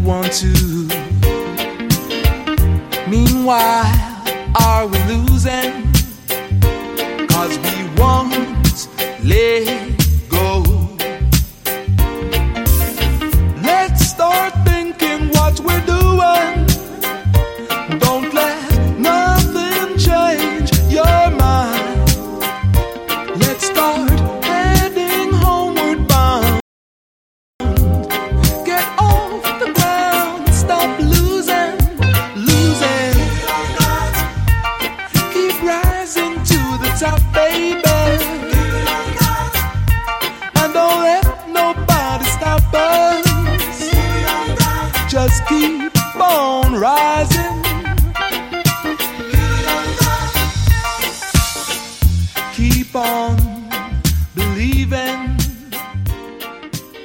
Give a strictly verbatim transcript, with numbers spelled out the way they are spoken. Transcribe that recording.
want to. Meanwhile, are we losing? 'Cause we won't let go. Let's start thinking what we're doing. Don't let nothing change your mind. Let's start heading homeward bound. Get off the ground, stop losing, losing. Keep rising to the top, baby. And don't let nobody stop us. Just keep on rising.